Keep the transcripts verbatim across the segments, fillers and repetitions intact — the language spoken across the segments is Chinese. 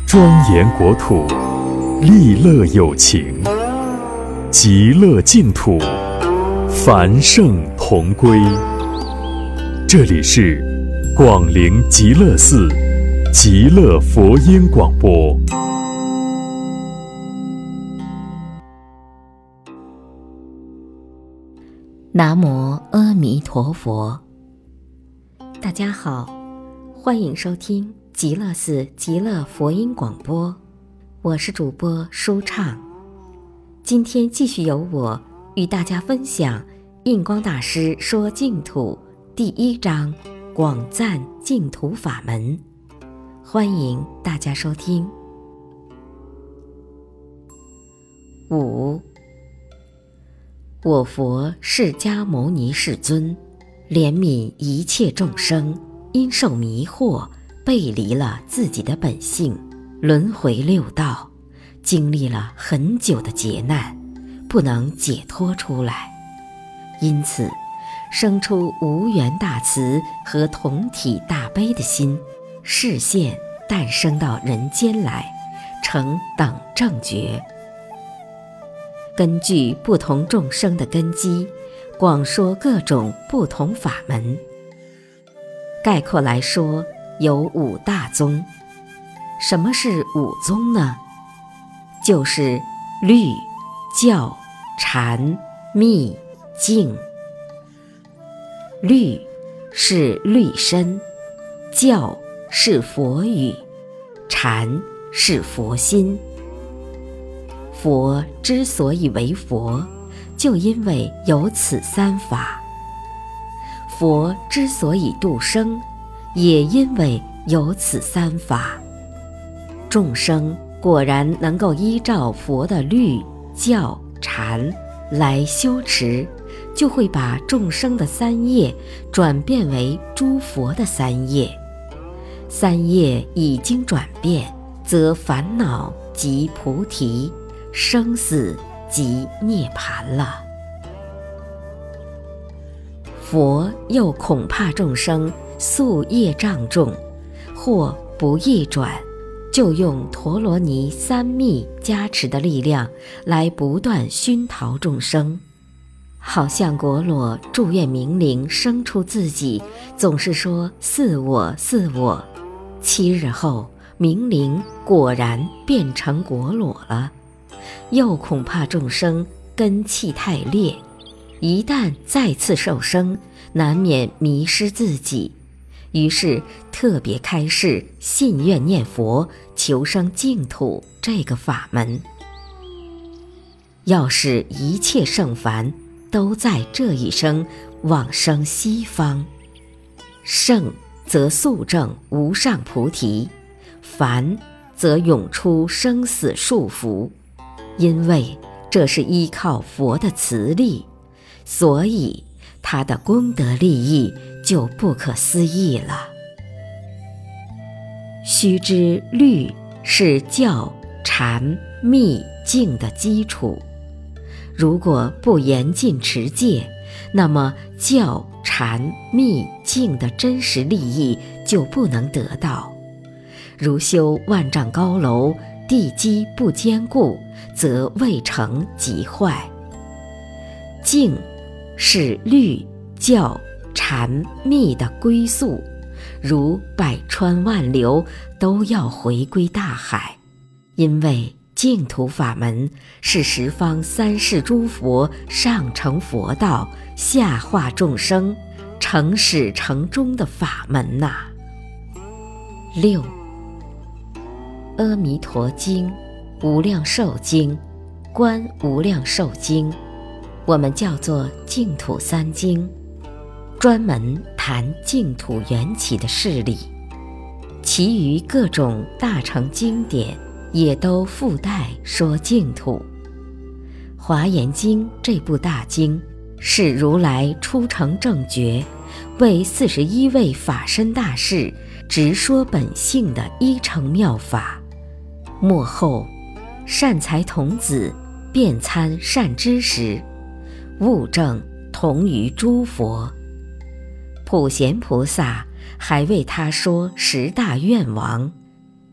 庄严国土，利乐有情，极乐净土，繁盛同归。这里是广陵极乐寺极乐佛音广播。 南无阿弥陀佛。大家好，欢迎收听极乐寺极乐佛音广播，我是主播舒畅。今天继续由我与大家分享印光大师说净土第一章广赞净土法门，欢迎大家收听。五，我佛释迦牟尼世尊怜悯一切众生，因受迷惑背离了自己的本性，轮回六道，经历了很久的劫难，不能解脱出来，因此生出无缘大慈和同体大悲的心，示现诞生到人间来，成等正觉。根据不同众生的根基，广说各种不同法门。概括来说，有五大宗。什么是五宗呢？就是律、教、禅、密、净。律是律身，教是佛语，禅是佛心。佛之所以为佛，就因为有此三法。佛之所以度生，也因为有此三法。众生果然能够依照佛的律、教、禅来修持，就会把众生的三业转变为诸佛的三业。三业已经转变，则烦恼即菩提，生死即涅槃了。佛又恐怕众生宿业障重，或不易转，就用陀罗尼三密加持的力量来不断熏陶众生。好像果裸祝愿明灵生出自己，总是说似我似我，七日后明灵果然变成果裸了。又恐怕众生根气太劣，一旦再次受生，难免迷失自己，于是特别开示信愿念佛求生净土这个法门，要使一切圣凡都在这一生往生西方。圣则速证无上菩提，凡则永出生死束缚。因为这是依靠佛的慈力，所以他的功德利益就不可思议了。须知律是教、禅、密、净的基础，如果不严禁持戒，那么教、禅、密、净的真实利益就不能得到。如修万丈高楼，地基不坚固，则未成即坏。净是律、教、禅、密的归宿，如百川万流都要回归大海。因为净土法门是十方三世诸佛上成佛道，下化众生，成始成终的法门呐、啊。六，阿弥陀经、无量寿经、观无量寿经，我们叫做净土三经，专门谈净土缘起的事理。其余各种大乘经典也都附带说净土。华严经这部大经是如来初成正觉，为四十一位法身大士直说本性的一乘妙法。末后善财童子遍参善知识，悟证同于诸佛。普贤菩萨还为他说十大愿王，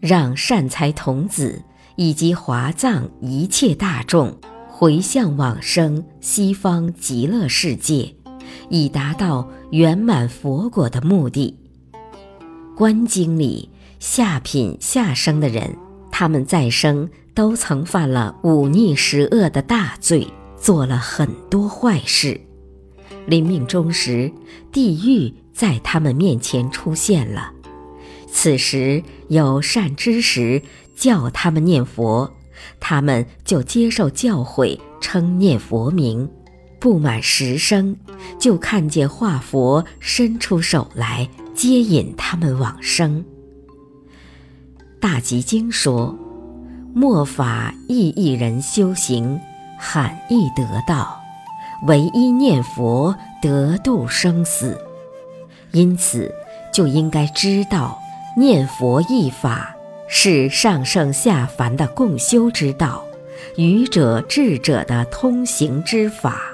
让善财童子以及华藏一切大众回向往生西方极乐世界，以达到圆满佛果的目的。观经里下品下生的人，他们在生都曾犯了忤逆十恶的大罪，做了很多坏事。临命终时，地狱在他们面前出现了。此时有善知识教他们念佛，他们就接受教诲，称念佛名。不满十声，就看见化佛伸出手来接引他们往生。大集经说，末法亦一人修行，罕易得道，唯一念佛得度生死。因此就应该知道，念佛一法是上圣下凡的共修之道，愚者智者的通行之法。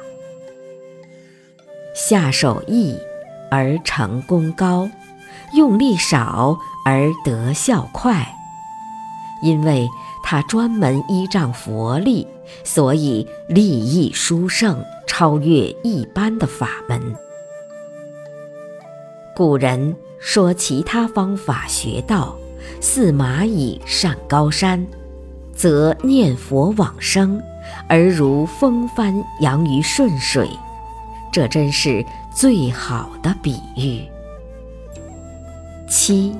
下手易而成功高，用力少而得效快。因为他专门依仗佛力，所以利益殊胜，超越一般的法门。古人说其他方法学道，似蚂蚁上高山，则念佛往生，而如风帆扬于顺水。这真是最好的比喻。七，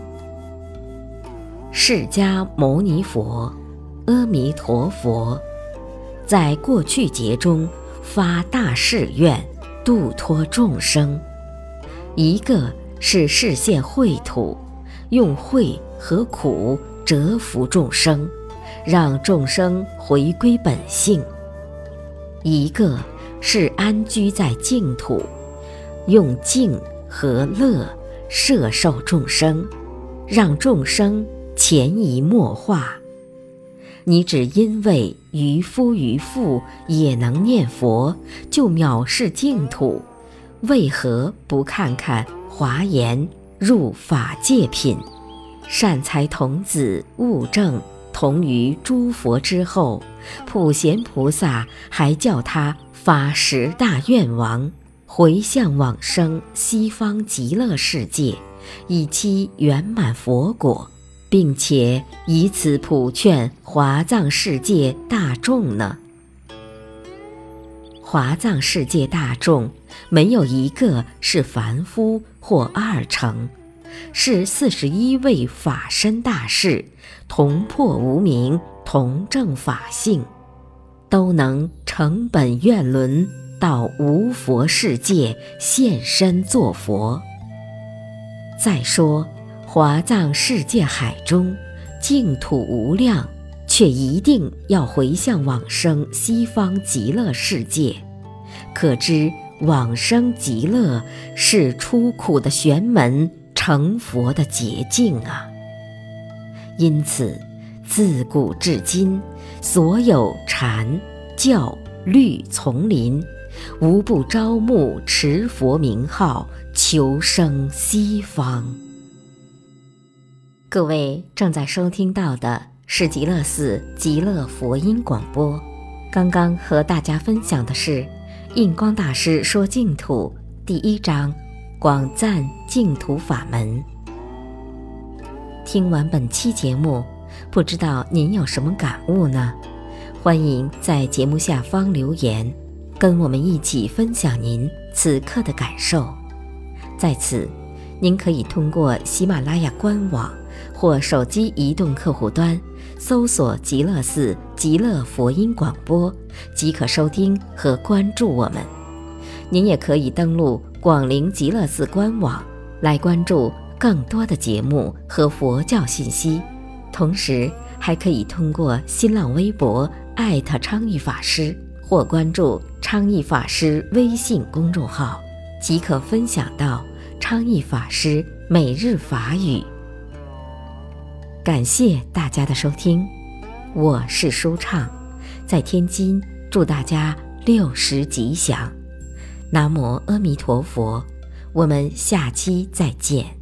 释迦牟尼佛、阿弥陀佛在过去劫中发大誓愿，度脱众生。一个是示现秽土，用秽和苦折服众生，让众生回归本性；一个是安居在净土，用净和乐摄受众生，让众生潜移默化。你只因为渔夫渔妇也能念佛，就藐视净土，为何不看看华严入法界品？善财童子悟证同于诸佛之后，普贤菩萨还叫他发十大愿王，回向往生西方极乐世界，以期圆满佛果，并且以此普劝华藏世界大众呢。华藏世界大众没有一个是凡夫或二乘，是四十一位法身大士，同破无明，同证法性，都能成本愿轮到无佛世界现身作佛。再说华藏世界海中净土无量，却一定要回向往生西方极乐世界，可知往生极乐是出苦的玄门，成佛的捷径啊！因此自古至今，所有禅教律丛林，无不招募持佛名号，求生西方。各位正在收听到的是极乐寺极乐佛音广播，刚刚和大家分享的是印光大师说净土第一章，广赞净土法门。听完本期节目，不知道您有什么感悟呢？欢迎在节目下方留言，跟我们一起分享您此刻的感受。在此，您可以通过喜马拉雅官网或手机移动客户端搜索极乐寺极乐佛音广播，即可收听和关注我们。您也可以登录广陵极乐寺官网来关注更多的节目和佛教信息，同时还可以通过新浪微博艾特昌钰法师或关注昌钰法师微信公众号，即可分享到昌钰法师每日法语。感谢大家的收听，我是舒畅，在天津祝大家六十吉祥。南无阿弥陀佛，我们下期再见。